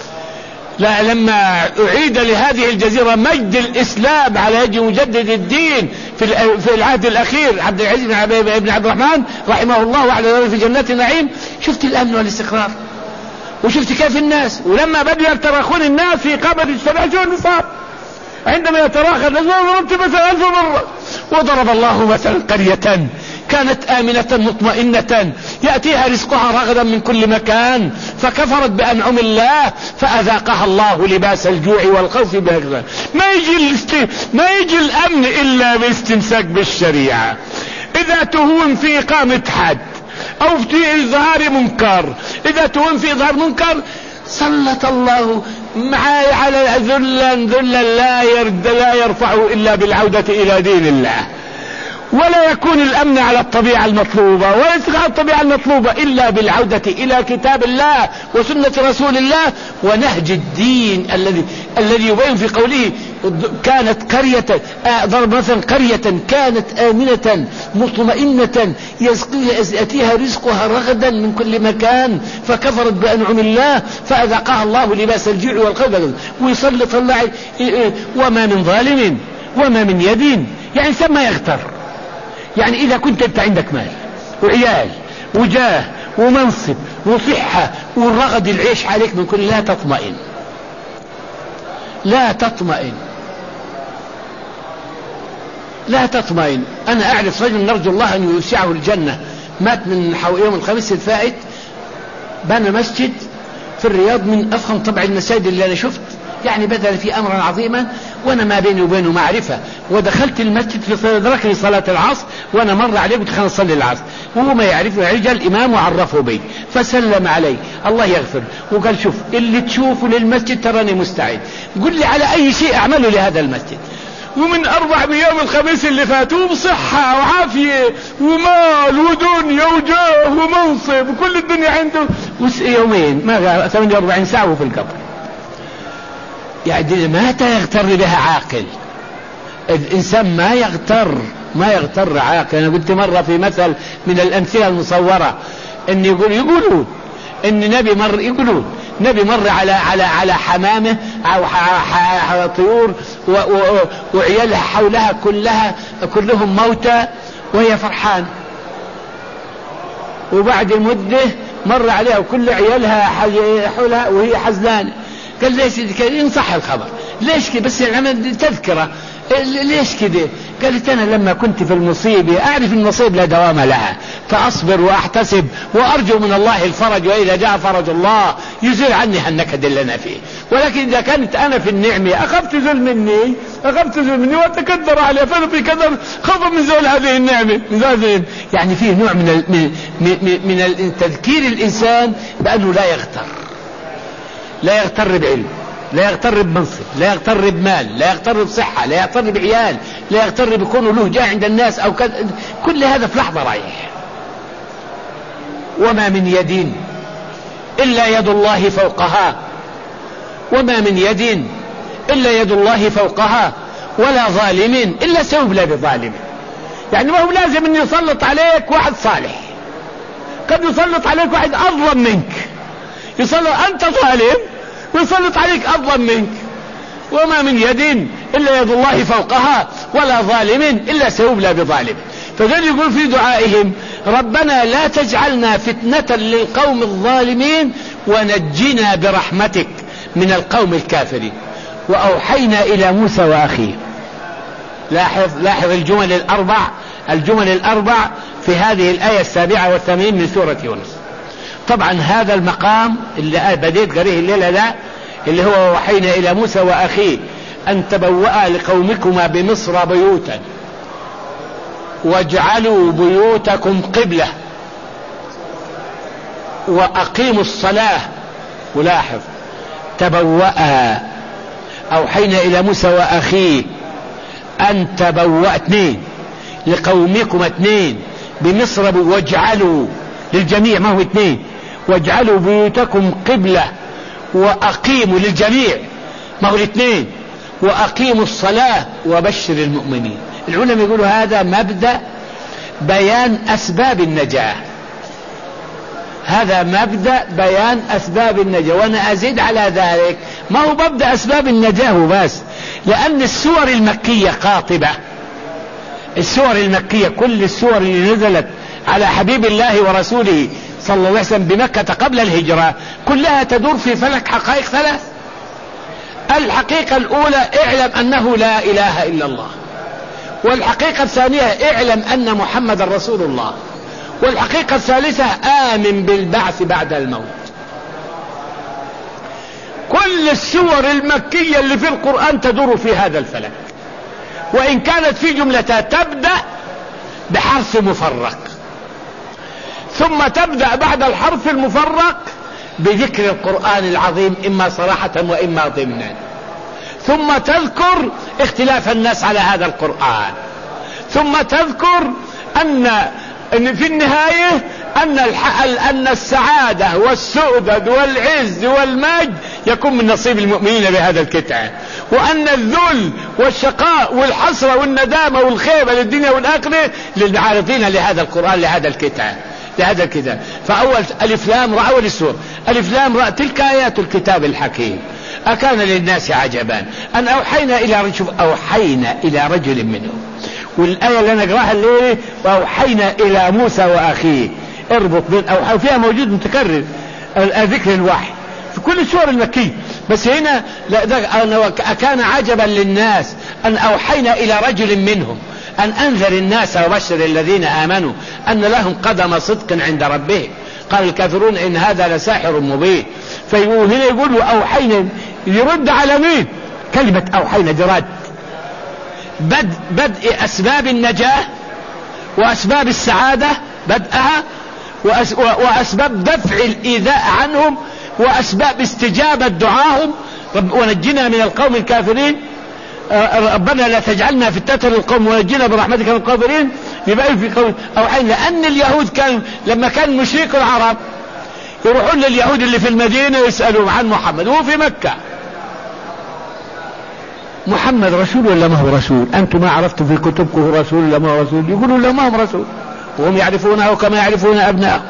لا لما أعيد لهذه الجزيرة مجد الإسلام على يد مجدد الدين في العهد الأخير عبد العزيز بن عبد الرحمن رحمه الله وعلى ذلك في جنات النعيم، شفت الأمن والاستقرار وشفت كيف الناس. ولما بدأوا يتراخون الناس في قامة السبع شهور النصاب، عندما يتراخى الناس ضربت مثلا ألف مرة. وضرب الله مثلا قرية كانت آمنة مطمئنة يأتيها رزقها رغدا من كل مكان فكفرت بأنعم الله فأذاقها الله لباس الجوع والخوف بهجرة. ما يجي الاست... ما يجي الأمن إلا بالاستمساك بالشريعة. إذا تهون في إقامة حد أو في إظهار منكر، إذا تهون في إظهار منكر سلط الله معاي على ذلا ذلا لا يرد لا يرفعه إلا بالعودة إلى دين الله. ولا يكون الأمن على الطبيعة المطلوبة ولا يستقر على الطبيعة المطلوبة إلا بالعودة إلى كتاب الله وسنة رسول الله ونهج الدين الذي الذي يبين في قوله كانت قرية ضرب مثلا قرية كانت آمنة مطمئنة يأتيها رزقها رغدا من كل مكان فكفرت بأنعم الله فأذاقها الله لباس الجوع والخوف. ويسلط الله وما من ظالم وما من يد، يعني ثم يغتر. يعني إذا كنت أنت عندك مال وعيال وجاه ومنصب وصحة والرغد العيش عليك من كل، لا تطمئن لا تطمئن لا تطمئن. أنا أعرف رجل نرجو الله أن يوسعه الجنة، مات من يوم الخميس الفائت، بنى مسجد في الرياض من أفخم طبع المساجد اللي أنا شفت، يعني بذل في أمرا عظيما وأنا ما بيني وبينه معرفة. ودخلت المسجد في أدركني صلاة العصر وأنا مر عليه قلت خلينا نصلي العصر، وهو ما يعرفه رجال الإمام وعرفه بي فسلم علي الله يغفر وقال شوف اللي تشوفه للمسجد تراني مستعد، قل لي على أي شيء أعمله لهذا المسجد. ومن أربع أيام الخميس اللي فاتوا بصحة وعافية ومال ودنيا وجاه ومنصب وكل الدنيا عنده، يومين ما ثمانية وأربعين ساعة في القبر. يعني ما يغتر بها عاقل، الإنسان ما يغتر ما يغتر عاقل. أنا قلت مرة في مثل من الأمثلة المصورة إن يقول يقولوا إن نبي مر يقولوا نبي مر على على على حمامه أو طيور وعيالها حولها كلها كلهم موتى وهي فرحان، وبعد مدة مر عليها وكل عيالها حولها وهي حزنانة. قال ليش كده؟ ينصح الخبر ليش كده؟ بس العمل تذكرة ليش كده؟ قالت أنا لما كنت في المصيبة أعرف المصيب لا دوام لها فأصبر وأحتسب وأرجو من الله الفرج، وإذا جاء فرج الله يزيل عني هالنكد اللي أنا فيه. ولكن إذا كانت أنا في النعمة أخفت زل مني أخفت زل مني وأتكدر عليه فأنا في كدر خف من زول هذه النعمة. يعني فيه نوع من من من تذكير الإنسان بأنه لا يغتر لا يغتر بعلم، لا يغتر بمنصب، لا يغتر بمال، لا يغتر بصحة، لا يغتر بعيال، لا يغتر بكونه له جاه عند الناس أو كذا، كل هذا في لحظة رايح. وما من يد إلا يد الله فوقها، وما من يد إلا يد الله فوقها، ولا ظالم إلا سيبلى بظالم. يعني ما هو لازم أن يسلط عليك واحد صالح، قد يسلط عليك واحد أظلم منك، يسلط أنت ظالم ويسلط عليك أظلم منك. وما من يد إلا يد الله فوقها، ولا ظالم إلا سيبلى بظالم. فقال يقول في دعائهم: ربنا لا تجعلنا فتنة للقوم الظالمين ونجنا برحمتك من القوم الكافرين. وأوحينا إلى موسى وأخيه. لاحظ لاحظ الجمل الأربع الجمل الأربع في هذه الآية السابعة والثمانين من سورة يونس. طبعا هذا المقام اللي بديت قريه الليلة ده اللي هو وحينا إلى موسى وأخيه أن تبوأ لقومكما بمصر بيوتا واجعلوا بيوتكم قبلة وأقيموا الصلاة. ولاحظ تبوأ، أوحينا إلى موسى وأخيه أن تبوأ اثنين لقومكم اثنين بمصر واجعلوا للجميع، ما هو اثنين، واجعلوا بيوتكم قبلة وأقيموا للجميع، ما هو الاثنين، وأقيموا الصلاة وبشر المؤمنين. العلماء يقولوا هذا مبدأ بيان أسباب النجاة، هذا مبدأ بيان أسباب النجاة. وأنا أزيد على ذلك ما هو مبدأ أسباب النجاة بس، لأن السور المكية قاطبة، السور المكية كل السور اللي نزلت على حبيب الله ورسوله صلى الله عليه وسلم بمكة قبل الهجرة كلها تدور في فلك حقائق ثلاث. الحقيقة الأولى: اعلم أنه لا إله إلا الله. والحقيقة الثانية: اعلم أن محمد رسول الله. والحقيقة الثالثة: آمن بالبعث بعد الموت. كل السور المكية اللي في القرآن تدور في هذا الفلك، وإن كانت في جملتها تبدأ بحرف مفرق، ثم تبدأ بعد الحرف المفرق بذكر القرآن العظيم إما صراحة وإما ضمنا، ثم تذكر اختلاف الناس على هذا القرآن، ثم تذكر أن أن في النهاية أن أن السعادة والسؤدد والعز والمجد يكون من نصيب المؤمنين بهذا الكتاب، وأن الذل والشقاء والحسرة والندامة والخيبة للدنيا والآخرة للعارضين لهذا القرآن لهذا الكتاب لهذا الكتاب. فأول ألف لام رأى والسور ألف لام رأى تلك آيات الكتاب الحكيم أكان للناس عجبا أن أوحينا إلى رجل أوحينا إلى رجل منهم. والآية اللي نقراها الليلة وأوحينا إلى موسى وأخيه، اربط بين أوحى فيها موجود متكرر ذكر الوحي في كل السور المكية، بس هنا أكان عجبا للناس أن أوحينا إلى رجل منهم أن أنذر الناس وبشر الذين آمنوا أن لهم قدم صدق عند ربهم. قال الكافرون إن هذا لساحر مبين. فهنا يقول وأوحينا يرد على مين؟ كلمة أوحينا دي رد بدء, بدء أسباب النجاة وأسباب السعادة بدأها، وأس وأسباب دفع الإيذاء عنهم، وأسباب استجابة دعاهم ونجنا من القوم الكافرين. ربنا لا تجعلنا فتنة للقوم ونجنا برحمتك من الكافرين. يبقى في قول أوحينا لأن اليهود كانوا لما كان مشرك العرب يروحون لليهود اللي في المدينة يسألوا عن محمد وهو في مكة، محمد رسول ولا ما هو رسول؟ أنتم ما عرفتم في كتبكم رسول ولا ما هو رسول؟ يقولوا لا ما هو رسول، وهم يعرفونه كما يعرفون أبنائهم.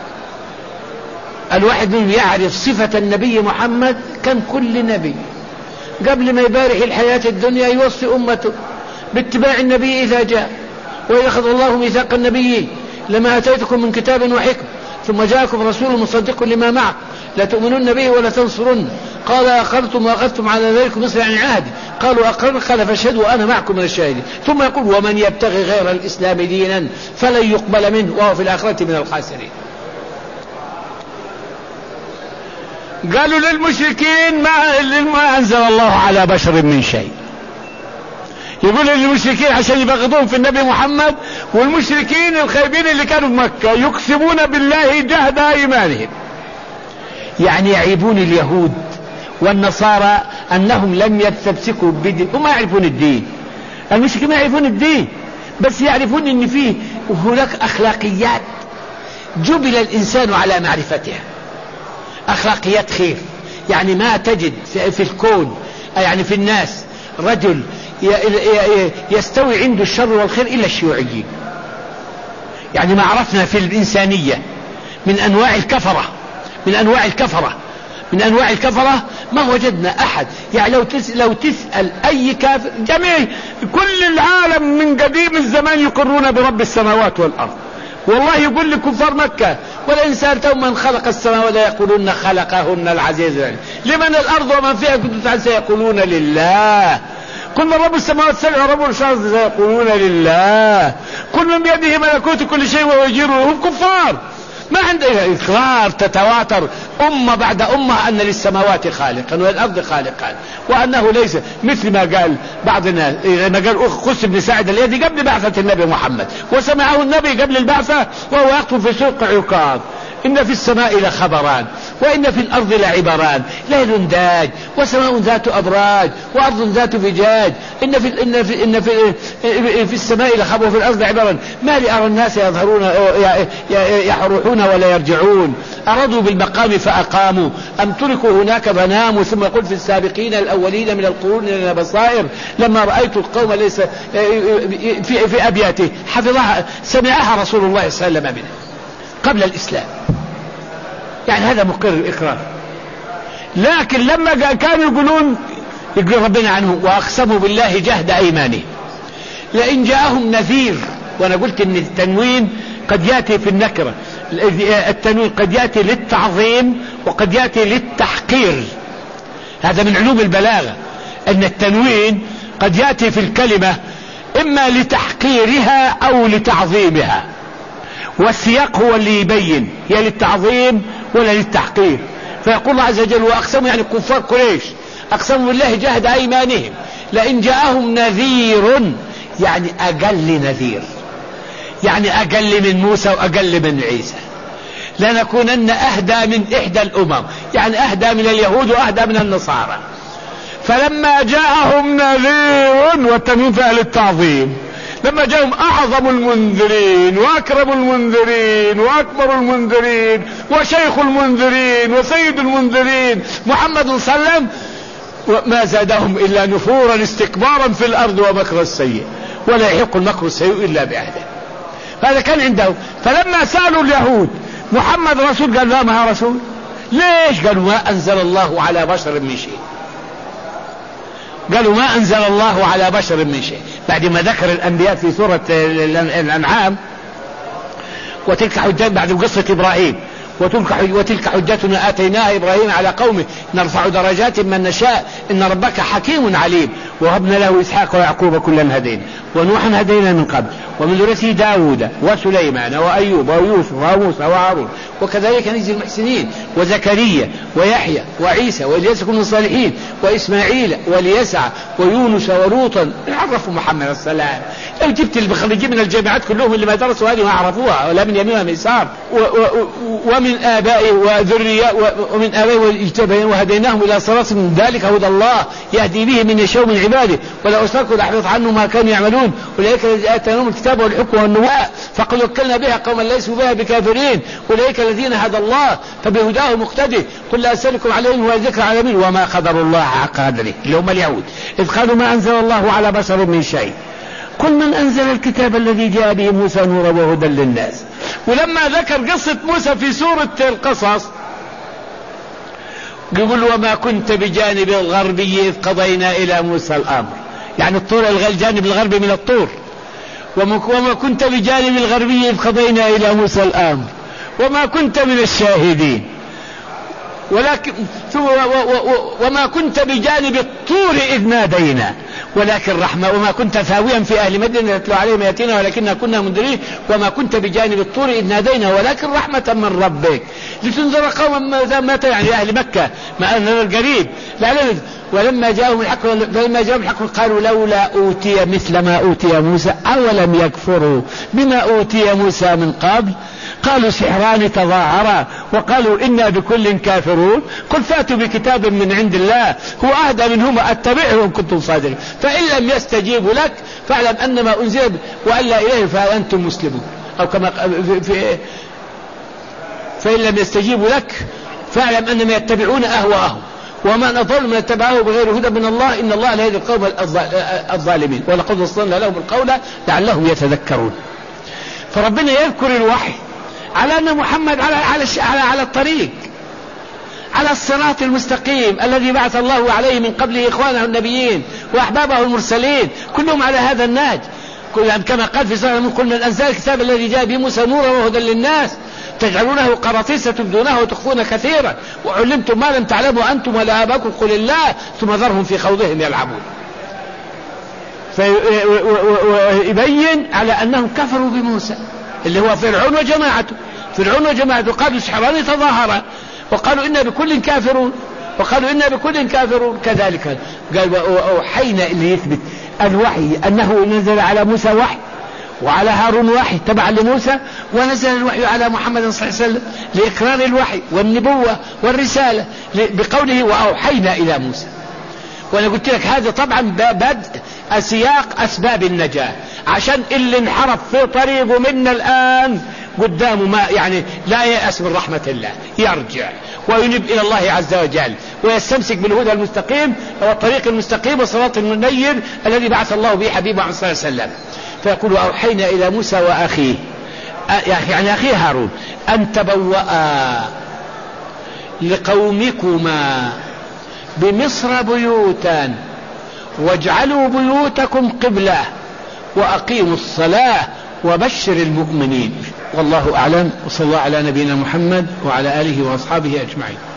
الواحد منهم يعرف صفة النبي محمد. كان كل نبي قبل ما يبارح الحياة الدنيا يوصي أمته باتباع النبي إذا جاء، وإذا أخذ الله ميثاق النبيين لما أتيتكم من كتاب وحكم ثم جاءكم رسول مصدق لما معه لا تؤمنون به ولا تنصرن. قال أقررتم وأخذتم على ذلك مثل عن عهدي قالوا أقرر قال فاشهدوا وأنا معكم من الشاهدين. ثم يقول ومن يبتغي غير الإسلام دينا فلن يقبل منه وهو في الآخرة من الخاسرين. قالوا للمشركين ما, ما أنزل الله على بشر من شيء. يقول للمشركين عشان يبغضون في النبي محمد، والمشركين الخايبين اللي كانوا في مكة يقسمون بالله جهد ايمانهم، يعني يعيبون اليهود والنصارى أنهم لم يستمسكوا بالدين، وما يعرفون الدين. المشركين ما يعرفون الدين، بس يعرفون أن فيه هناك أخلاقيات جبل الإنسان على معرفتها، أخلاقيات خير. يعني ما تجد في الكون، يعني في الناس، رجل يستوي عنده الشر والخير إلا الشيوعيين. يعني ما عرفنا في الإنسانية من أنواع الكفرة من أنواع الكفرة من أنواع الكفرة ما وجدنا أحد. يعني لو تسأل, لو تسأل أي كافر، جميع كل العالم من قديم الزمان يقرون برب السماوات والأرض. والله يقول لكفار مكة: ولئن سألتهم من خلق السماوات يقولون خلقهن العزيز العليم، لمن الأرض ومن فيها كنتم تعلمون سيقولون لله. كل من رب السماوات السبع ورب الأرض سيقولون لله. كل من بيده ملكوت كل شيء وهو يجيره. هم كفار، ما عندها إقرار تتواتر أمة بعد أمة أن للسماوات خالقا والأرض خالقا، وأنه ليس مثل ما قال بعض الناس، ما قال قس بن سعد الذي قبل بعثة النبي محمد، وسمعه النبي قبل البعثة وهو يخطب في سوق عكاظ: إن في السماء لخبران وإن في الأرض لعبران، ليل داج وسماء ذات أبراج وأرض ذات فجاج، إن في إن في إن في, في السماء لخبر وفي الأرض عبرا، ما لأرى الناس يظهرون يحروحون ولا يرجعون، أرادوا بالمقام فأقاموا أم تركوا هناك فناموا. ثم قل في السابقين الأولين من القرون لنا بصائر لما رأيت القوم ليس في, في أبياته حفظها سمعها رسول الله صلى الله عليه وسلم منه قبل الإسلام. يعني هذا مقر الإقرار. لكن لما كانوا يقولون يقول ربنا عنه: وأقسموا بالله جهد أيمانه لئن جاءهم نذير. وأنا قلت إن التنوين قد يأتي في النكرة، التنوين قد يأتي للتعظيم وقد يأتي للتحقير. هذا من علوم البلاغة، أن التنوين قد يأتي في الكلمة إما لتحقيرها أو لتعظيمها، والسياق هو اللي يبين هي للتعظيم ولا للتحقير. فيقول الله عز وجل: وأقسموا، يعني كفار قريش، أقسموا بالله جهد أيمانهم لئن جاءهم نذير، يعني أقل نذير، يعني أقل من موسى وأقل من عيسى، لنكونن أهدى من إحدى الأمم، يعني أهدى من اليهود وأهدى من النصارى. فلما جاءهم نذير، والتنوين فعل التعظيم، لما جاءهم أعظم المنذرين وأكرم المنذرين وأكبر المنذرين وشيخ المنذرين وسيد المنذرين محمد صلى الله عليه وسلم، ما زادهم إلا نفورا استكبارا في الأرض ومكر السيء، ولا يحق المكر السيء إلا بأهله. هذا كان عنده. فلما سألوا اليهود: محمد رسول؟ قال: لا، ما رسول. ليش؟ قالوا: ما أنزل الله على بشر من شيء. قالوا: ما أنزل الله على بشر من شيء. بعد ما ذكر الأنبياء في سورة الأنعام: وتلك حجات، بعد قصة إبراهيم: وتلك حجتنا آتيناها إبراهيم على قومه نرفع درجات من نشاء إن ربك حكيم عليم، وهبنا له إسحاق ويعقوب كلا هدينا ونوحا هدينا من قبل ومن ذريته داود وسليمان وأيوب ويوسف وموسى وهارون وكذلك نجزي المحسنين، وزكريا ويحيى وعيسى والياس من الصالحين وإسماعيل واليسع ويونس ولوطا. عرفوا محمد السلام. لو جبت الخريجين من الجامعات كلهم اللي ما درسوا هذه ما عرفوها، ولا من يمين ولا من يسار، ومن آبائه وذرية ومن آبائه واجتبيناه وهديناهم إلى صراط من ذلك هدى الله يهدي به من يشاء من عباده ولا أشركوا لأحبط عنهم ما كانوا يعملون أولئك الذين آتيناهم الكتاب والحكم والنبوة فقد وكلنا بها قوما ليسوا بها بكافرين أولئك الذين هدى الله فبهداه مقتدي قل لا أسألكم عليه هو ذكر العالمين وما قدر الله حق قدره اللي هم اليهود إذ قالوا ما أنزل الله على بشر من شيء قل من أنزل الكتاب الذي جاء به موسى نورا وهدى للناس. ولما ذكر قصة موسى في سورة القصص يقول وما كنت بجانب الغربي إذ قضينا إلى موسى الأمر، يعني الطور الجانب الغربي من الطور، وما كنت بجانب الغربي إذ قضينا إلى موسى الأمر وما كنت من الشاهدين ولكن وما كنت بجانب الطور إذ نادينا ولكن رحمة وما كنت ثاويا في أهل مدينة تتلو عليهم آياتنا ولكننا كنا منذرين وما كنت بجانب الطور إذ نادينا ولكن رحمة من ربك لتنذر قوما مات يعني أهل مكة ما أننا القريب ولما جاءهم الحق ولما جاءهم الحق قالوا لولا أوتي مثل ما أوتي موسى أولم يكفروا بما أوتي موسى من قبل قالوا سحران تظاهرا وقالوا إنا بكل كافرون قل فاتوا بكتاب من عند الله هو أهدى منهما أتبعه إن كنتم صادقين فإن لم يستجيبوا لك فاعلم أنما أنزل وألا إليه فأنتم مسلمون أو كما في, في فإن لم يستجيبوا لك فاعلم أنما يتبعون أهواءهم ومن أضل من اتبعه بغير هدى من الله إن الله لا يهدي القوم الظالمين ولقد وصلنا لهم القول لعلهم يتذكرون. فربنا يذكر الوحي على أن محمد على على على, على الطريق على الصراط المستقيم الذي بعث الله عليه من قبله إخوانه النبيين وأحبابه المرسلين كلهم على هذا النهج كما قال في سورة قل من أنزل الكتاب الذي جاء به موسى نورا وهدى للناس تجعلونه قراطيس تبدونه وتخفون كثيرا وعلمتم ما لم تعلموا أنتم ولا آباؤكم قل الله ثم ذرهم في خوضهم يلعبون. فيبين على أنهم كفروا بموسى اللي هو فرعون وجماعته فرعون وجماعته قالوا سحران تظاهرا وقالوا إنا بكل كافرون وقالوا إنا بكل كافرون كذلك قال وأوحينا اللي يثبت الوحي أنه نزل على موسى وحي وعلى هارون وحي تبعا لموسى ونزل الوحي على محمد صلى الله عليه وسلم لإقرار الوحي والنبوة والرسالة بقوله وأوحينا إلى موسى. وأنا قلت لك هذا طبعا بدء سياق أسباب النجاة عشان اللي انحرف في طريقه منا الآن قدامه ما يعني لا يأس من رحمة الله يرجع وينب إلى الله عز وجل ويستمسك بالهدى المستقيم والطريق المستقيم والصراط المنير الذي بعث الله به حبيبه صلى الله عليه وسلم. فيقول أوحينا إلى موسى وأخيه يعني أخيه هارون أن تبوأ لقومكما بمصر بيوتا واجعلوا بيوتكم قبلة وأقيموا الصلاة وبشر المؤمنين. والله أعلم وصلى الله على نبينا محمد وعلى آله وأصحابه أجمعين.